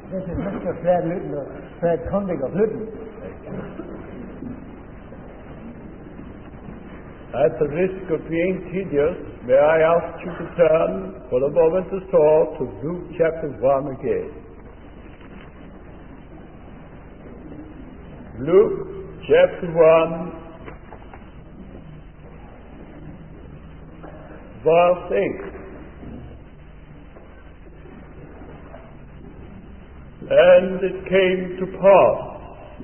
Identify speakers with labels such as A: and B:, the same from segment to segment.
A: Det er mest svært lytten og svært kondig og lytten.
B: At the risk of being tedious, may I ask you to turn for a moment or so to Luke chapter 1 again. Luke chapter 1, verse 8. And it came to pass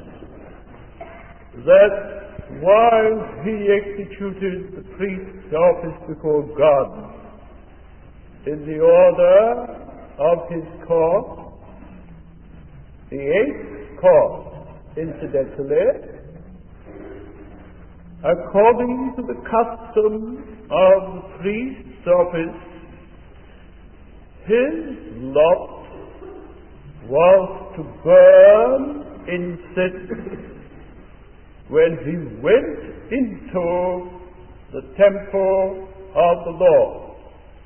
B: that while he executed the priest's office before God in the order of his course, the 8th course, incidentally, according to the custom of the priest's office, his lot was to burn incense when he went into the temple of the Lord.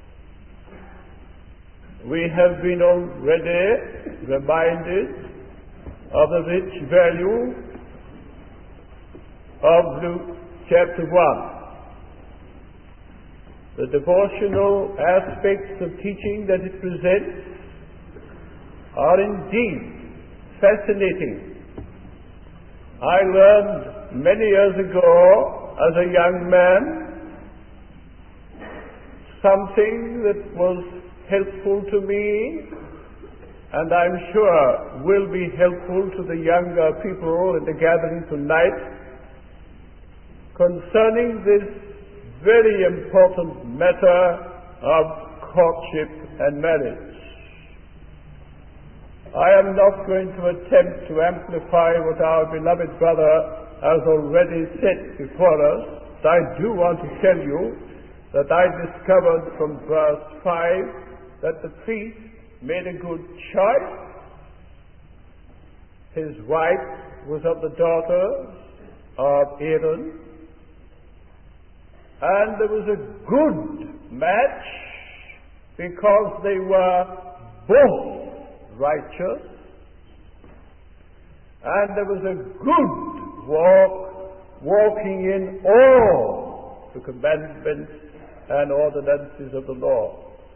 B: We have been already reminded of the rich value of Luke chapter 1. The devotional aspects of teaching that it presents are indeed fascinating. I learned many years ago as a young man something that was helpful to me, and I'm sure will be helpful to the younger people in the gathering tonight, concerning this very important matter of courtship and marriage. I am not going to attempt to amplify what our beloved brother has already said before us. I do want to tell you that I discovered from verse 5 that the priest made a good choice. His wife was of the daughters of Aaron, and there was a good match because they were both righteous, and there was a good walking in all the commandments and ordinances of the Lord.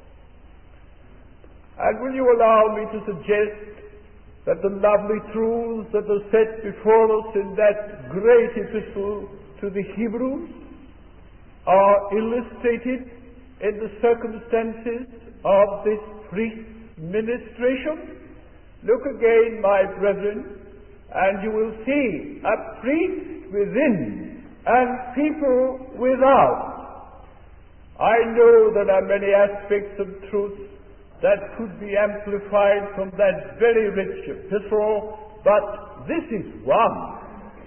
B: And will you allow me to suggest that the lovely truths that are set before us in that great epistle to the Hebrews are illustrated in the circumstances of this priest's ministration? Look again, my brethren, and you will see a priest within and people without. I know there are many aspects of truth that could be amplified from that very rich epistle, but this is one.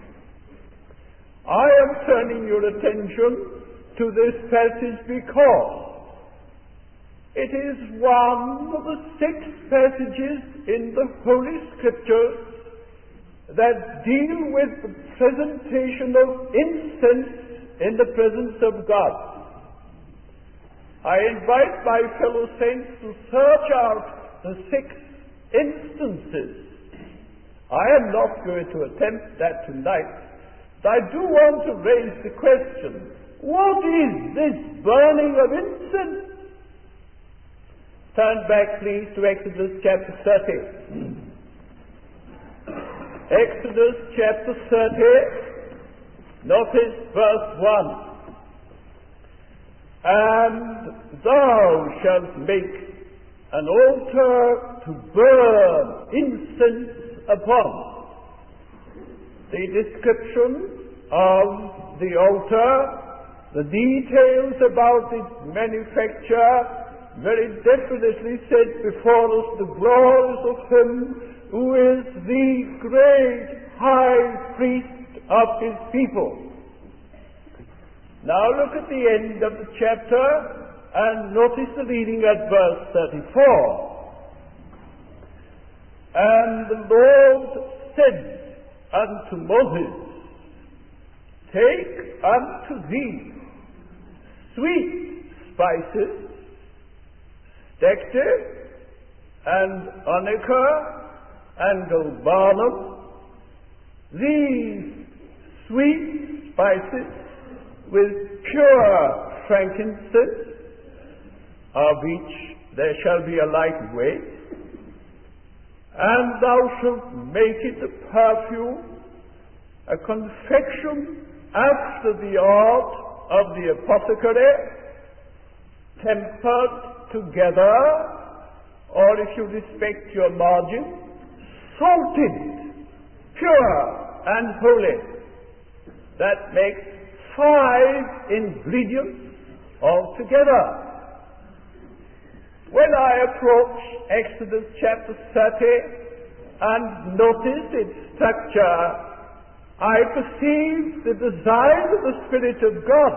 B: I am turning your attention to this passage because it is one of the 6 passages in the Holy Scriptures that deal with the presentation of incense in the presence of God. I invite my fellow saints to search out the 6 instances. I am not going to attempt that tonight, but I do want to raise the question, what is this burning of incense? Turn back, please, to Exodus chapter 30. Exodus chapter 30, notice verse 1. And thou shalt make an altar to burn incense upon. The description of the altar, the details about its manufacture, very definitely said before us the glories of Him who is the great high priest of His people. Now look at the end of the chapter and notice the reading at verse 34. And the Lord said unto Moses, Take unto thee sweet spices, stacte and onycha and galbanum, these sweet spices with pure frankincense, of each there shall be a like weight, and thou shalt make it a perfume, a confection after the art of the apothecary, tempered together, or if you respect your margin, salted, pure and holy. That makes 5 ingredients altogether. When I approach Exodus chapter 30 and notice its structure, I perceive the design of the Spirit of God.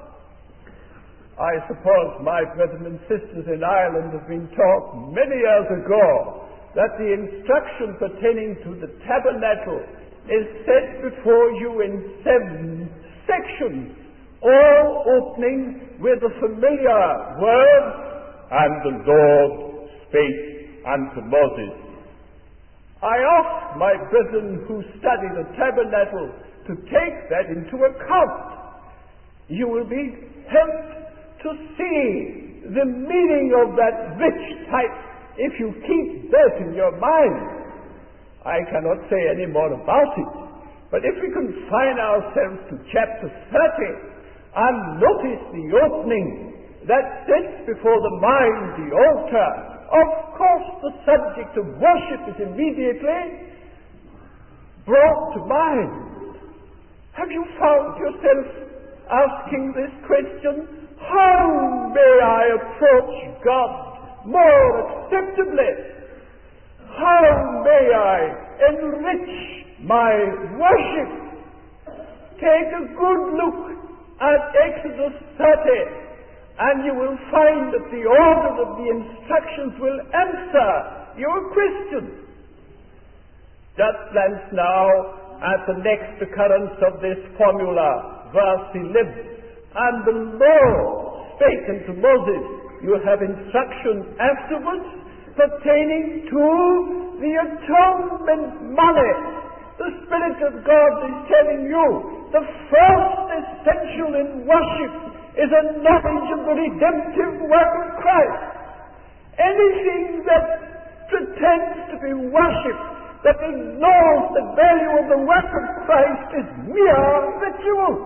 B: I suppose my brothers and sisters in Ireland have been taught many years ago that the instruction pertaining to the tabernacle is set before you in 7 sections, all opening with the familiar words, "And the Lord spake unto Moses." I ask my brethren who study the tabernacle to take that into account. You will be helped to see the meaning of that rich type if you keep that in your mind. I cannot say any more about it, but if we confine ourselves to chapter 30 and notice the opening that sets before the mind the altar, of course the subject of worship is immediately brought to mind. Have you found yourself asking this question? How may I approach God more acceptably? How may I enrich my worship? Take a good look at Exodus 30, and you will find that the order of the instructions will answer your question. Just glance now at the next occurrence of this formula, verse 11. "And the Lord spake unto Moses." You have instruction afterwards pertaining to the atonement money. The Spirit of God is telling you the first essential in worship is a knowledge of the redemptive work of Christ. Anything that pretends to be worship, that ignores the value of the work of Christ, is mere ritual.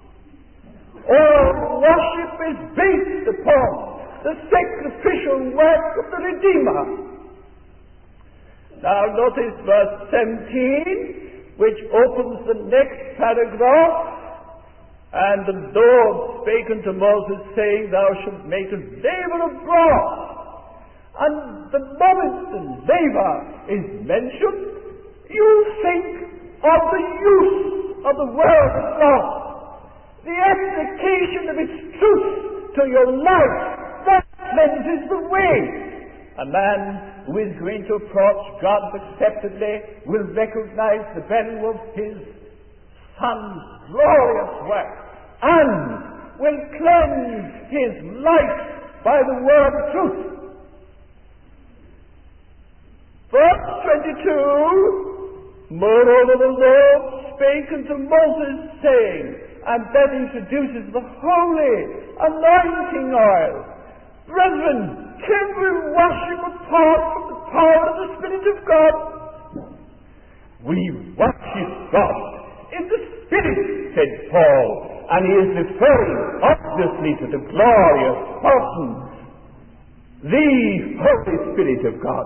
B: All worship is based upon the sacrificial work of the Redeemer. Now notice verse 17, which opens the next paragraph. "And the Lord spake unto Moses, saying, Thou shalt make a laver of brass." And the moment the laver is mentioned, you think of the use of the Word of God, the application of its truth to your life. That cleanses the way. A man who is going to approach God acceptably will recognize the value of his Son's glorious work and will cleanse his life by the word of truth. Verse 22, "Moreover the Lord spake unto Moses, saying," and that introduces the holy anointing oil. Brethren, can we worship apart from the power of the Spirit of God? We worship God in the Spirit, said Paul, and he is referring obviously to the glorious person, the Holy Spirit of God.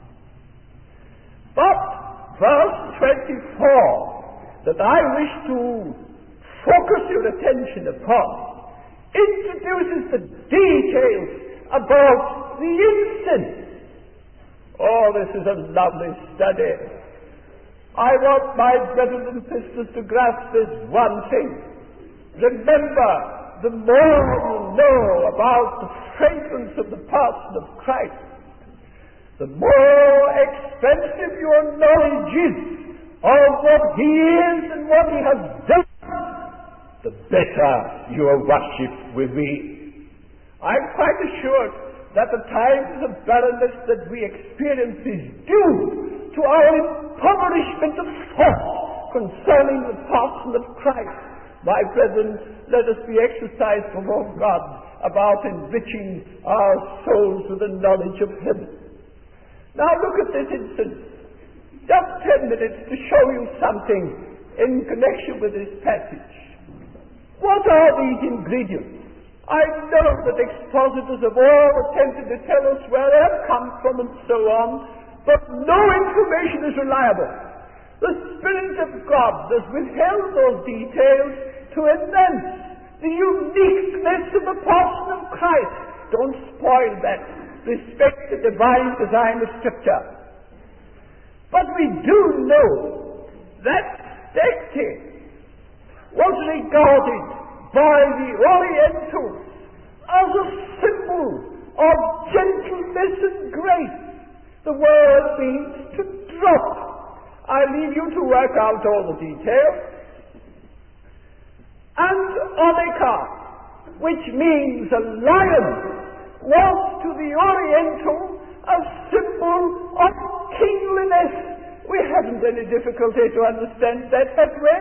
B: But verse 24 that I wish to focus your attention upon introduces the details about the incense. Oh, this is a lovely study. I want my brothers and sisters to grasp this one thing. Remember, the more you know about the fragrance of the person of Christ, the more expensive your knowledge is of what He is and what He has done, the better your worship will be. I'm quite assured that the times of barrenness that we experience is due to our impoverishment of thought concerning the person of Christ. My brethren, let us be exercised before God about enriching our souls with the knowledge of heaven. Now look at this instance. Just 10 minutes to show you something in connection with this passage. What are these ingredients? I know that expositors have all attempted to tell us where they have come from and so on, but no information is reliable. The Spirit of God has withheld those details to enhance the uniqueness of the person of Christ. Don't spoil that. Respect the divine design of Scripture. But we do know that Stecte was regarded by the Orientals as a symbol of gentleness and grace. The word means to drop. I leave you to work out all the details. And Onika, which means a lion, was to the Oriental a symbol of kingliness. We haven't any difficulty to understand that, have we?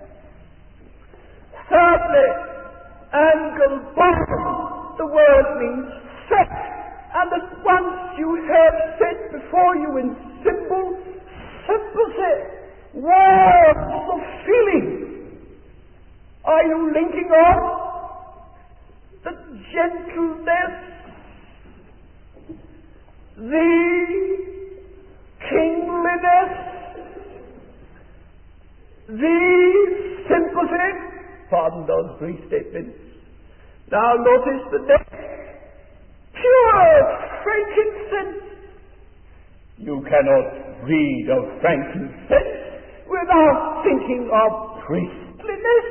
B: Thirdly, Angelbottom, the word means set, and at once you have set before you in symbol sympathy, warmth of feeling. Are you linking up the gentleness, the kingliness, the sympathy? Pardon those brief statements. Now notice the next. Pure frankincense. You cannot read of frankincense without thinking of priestliness.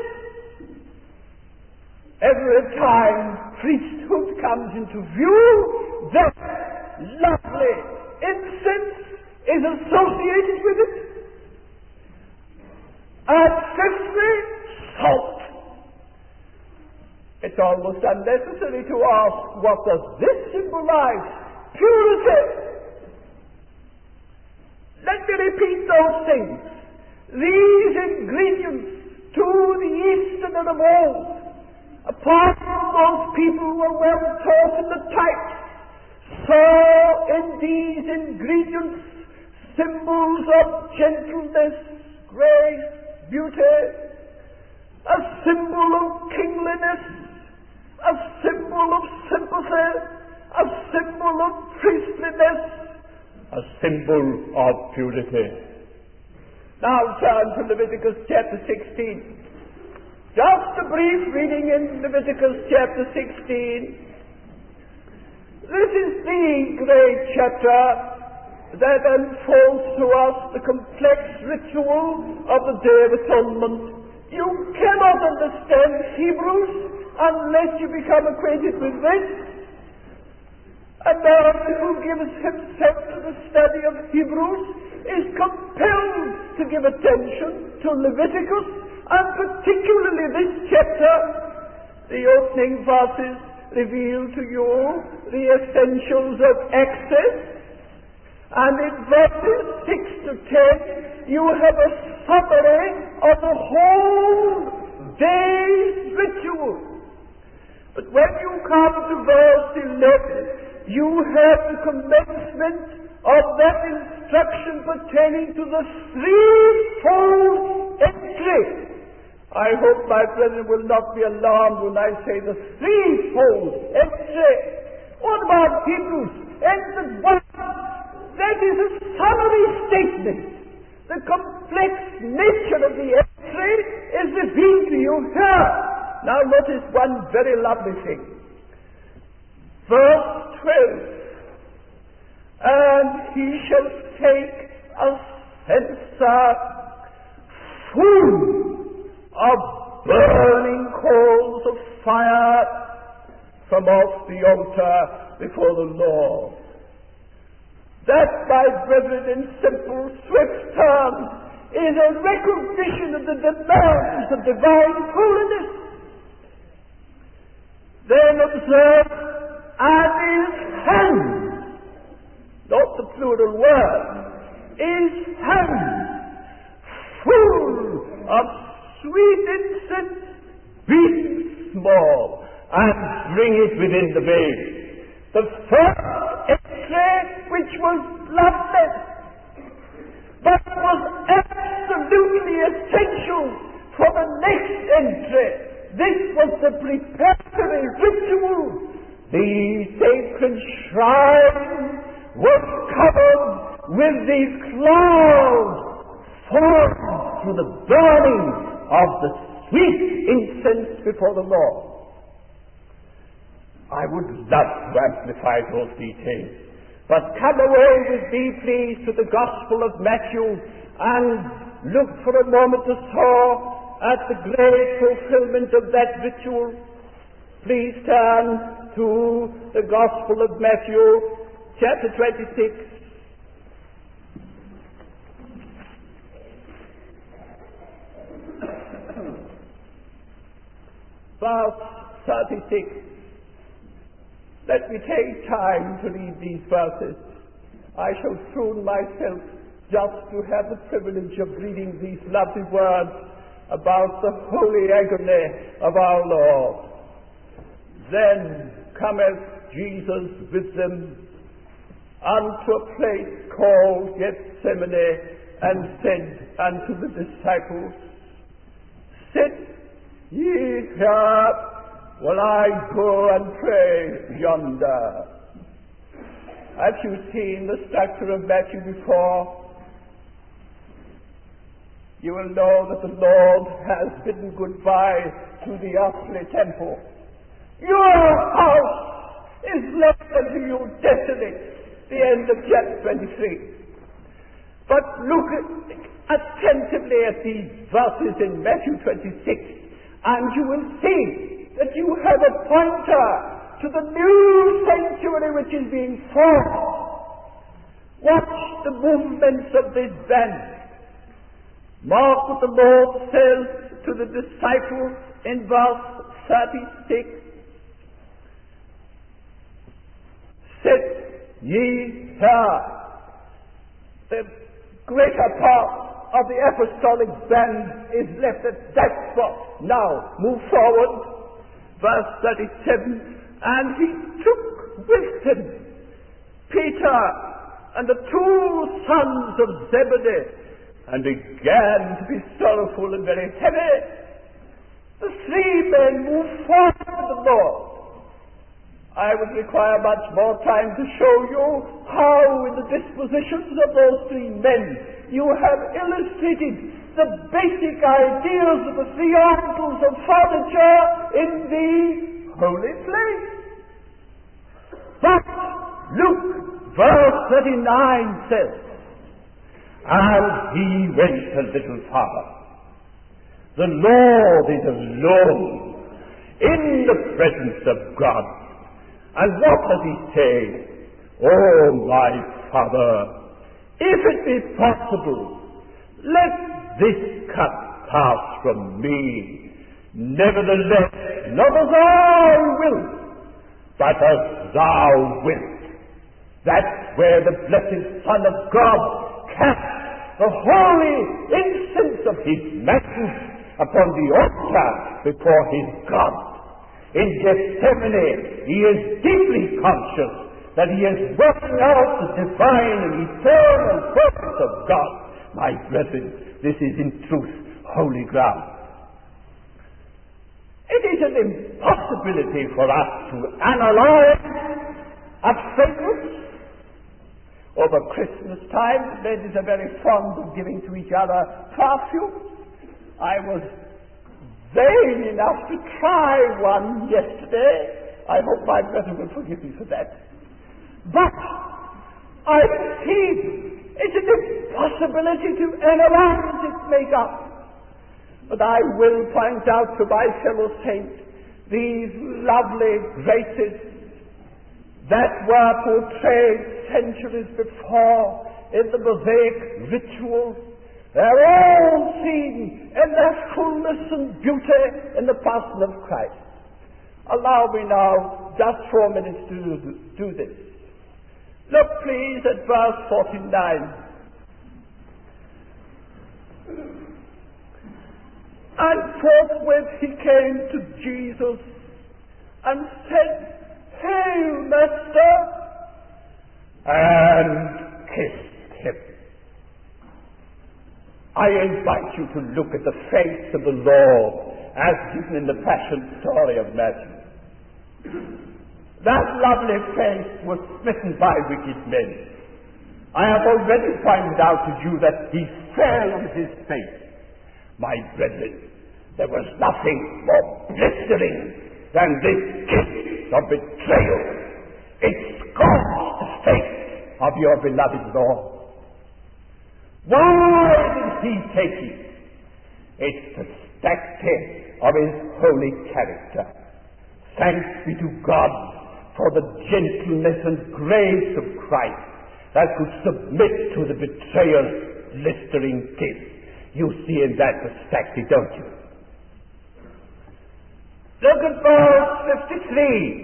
B: Every time priesthood comes into view, that lovely incense is associated with it. And fifthly, salt. It's almost unnecessary to ask, what does this symbolize? Purity. Let me repeat those things. These ingredients to the Eastern and the West, apart from those people who were well taught in the types, saw in these ingredients symbols of gentleness, grace, beauty, a symbol of kingliness, a symbol of sympathy, a symbol of priestliness, a symbol of purity. Now turn to Leviticus chapter 16. Just a brief reading in Leviticus chapter 16. This is the great chapter that unfolds to us the complex ritual of the Day of Atonement. You cannot understand Hebrews unless you become acquainted with this. A man who gives himself to the study of Hebrews is compelled to give attention to Leviticus, and particularly this chapter. The opening verses reveal to you the essentials of access, and in verses 6 to 10 you have a summary of the whole day's ritual. But when you come to verse 11, you have the commencement of that instruction pertaining to the threefold entry. I hope my brethren will not be alarmed when I say the threefold entry. What about Hebrews? Ends at 1. That is a summary statement. The complex nature of the entry is revealed to you here. Now notice one very lovely thing. Verse 12. And he shall take a censer full of burning coals of fire from off the altar before the Lord. That, my brethren, in simple, swift terms, is a recognition of the demands of divine holiness. Then observe, and his hand, not the plural word, is of sweet incense, beaten small, and bring it within the veil. The first entry, which was bloodless, but was absolutely essential for the next entry. This was the preparatory ritual. The sacred shrine was covered with these clouds formed through the burning of the sweet incense before the Lord. I would love to amplify those details, but come away with me, please, to the Gospel of Matthew and look for a moment or so at the great fulfillment of that ritual. Please turn to the Gospel of Matthew, chapter 26. Verse 36. Let me take time to read these verses. I shall throne myself just to have the privilege of reading these lovely words about the holy agony of our Lord. Then cometh Jesus with them unto a place called Gethsemane, and said unto the disciples, Sit ye here, while I go and pray yonder. Have you seen the structure of Matthew before? You will know that the Lord has bidden goodbye to the earthly temple. Your house is left unto you desolate. The end of chapter 23. But look attentively at these verses in Matthew 26, and you will see that you have a pointer to the new sanctuary which is being formed. Watch the movements of this band. Mark what the Lord says to the disciples in verse 36. Sit ye here. The greater part of the apostolic band is left at that spot. Now, move forward. Verse 37, and he took with him Peter and the two sons of Zebedee, and began to be sorrowful and very heavy. The three men moved forward to the Lord. I would require much more time to show you how in the dispositions of those three men you have illustrated the basic ideas of the three articles of furniture in the holy place. But Luke, verse 39 says, and he went a little farther. The Lord is alone in the presence of God. And what does he say? Oh, my Father, if it be possible, let this cup pass from me. Nevertheless, not as I will, but as thou wilt. That's where the blessed Son of God cast the holy incense of his majesty upon the altar before his God. In Gethsemane, he is deeply conscious that he is working out the divine and eternal purpose of God. My brethren, this is in truth holy ground. It is an impossibility for us to analyze a fragrance. Over Christmas time, ladies are very fond of giving to each other perfume. I was vain enough to try one yesterday. I hope my brethren will forgive me for that. But I see it's an impossibility to analyze its makeup. But I will point out to my fellow saints these lovely graces that were portrayed centuries before in the Mosaic ritual. They're all seen in their fullness and beauty in the person of Christ. Allow me now just 4 minutes to do this. Look please at verse 49. And forthwith he came to Jesus and said, "Hail, Master," and kissed him. I invite you to look at the face of the Lord as given in the Passion story of Matthew. That lovely face was smitten by wicked men. I have already pointed out to you that he fell on his face. My brethren, there was nothing more blistering than this kiss of betrayal. It scorched the face of your beloved Lord. Why did he take it? It's the spectacle of his holy character. Thanks be to God for the gentleness and grace of Christ that could submit to the betrayer's blistering kiss. You see in that perspective, don't you? Look at verse 53.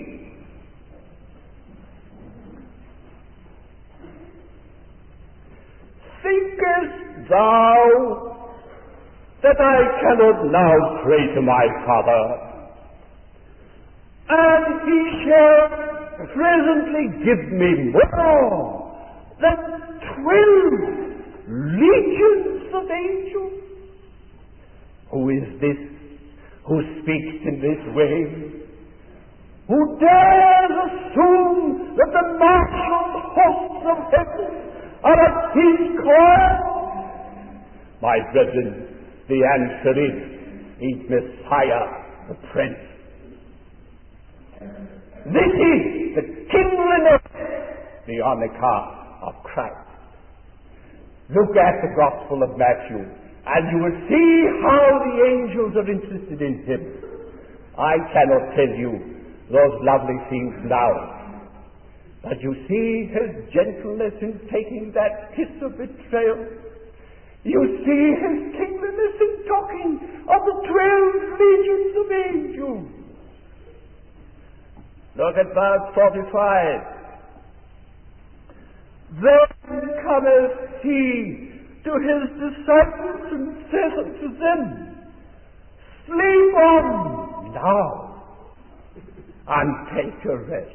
B: Thinkest thou that I cannot now pray to my Father, and he shall presently give me more than 12 legions of angels? Who is this who speaks in this way? Who dares assume that the martial hosts of heaven are at his call? My brethren, the answer is Messiah the Prince. This is the kingliness, the arnica of Christ. Look at the Gospel of Matthew, and you will see how the angels are interested in him. I cannot tell you those lovely things now, but you see his gentleness in taking that kiss of betrayal. You see his kingliness in talking of the 12 legions of angels. Look at verse 45. Then cometh he to his disciples and saith unto them, Sleep on now, and take your rest.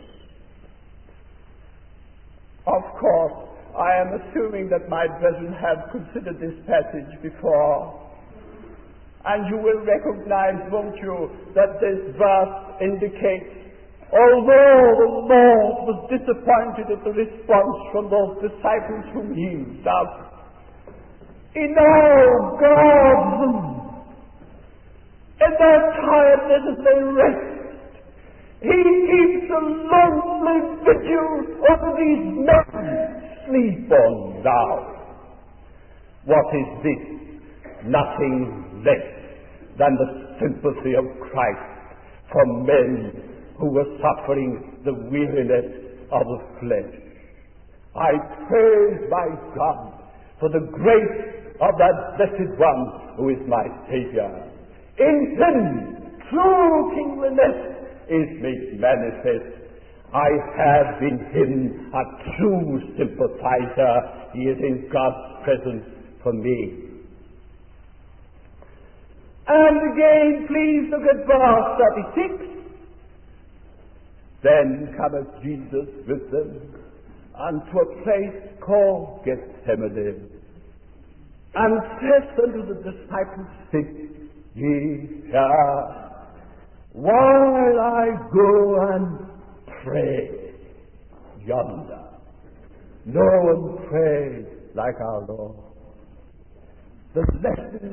B: Of course, I am assuming that my brethren have considered this passage before, and you will recognize, won't you, that this verse indicates, although the Lord was disappointed at the response from those disciples whom he loved, he now guards them in their tiredness as they rest. He keeps a lonely vigil over these men. Sleep on now. What is this? Nothing less than the sympathy of Christ for men who were suffering the weariness of the flesh. I praise my God for the grace of that blessed one who is my Savior. In him, true kingliness is made manifest. I have in him a true sympathizer. He is in God's presence for me. And again, please look at verse 36. Then cometh Jesus with them unto a place called Gethsemane, and saith unto the disciples, Sit ye here, while I go and pray yonder. No one prays like our Lord. The lesson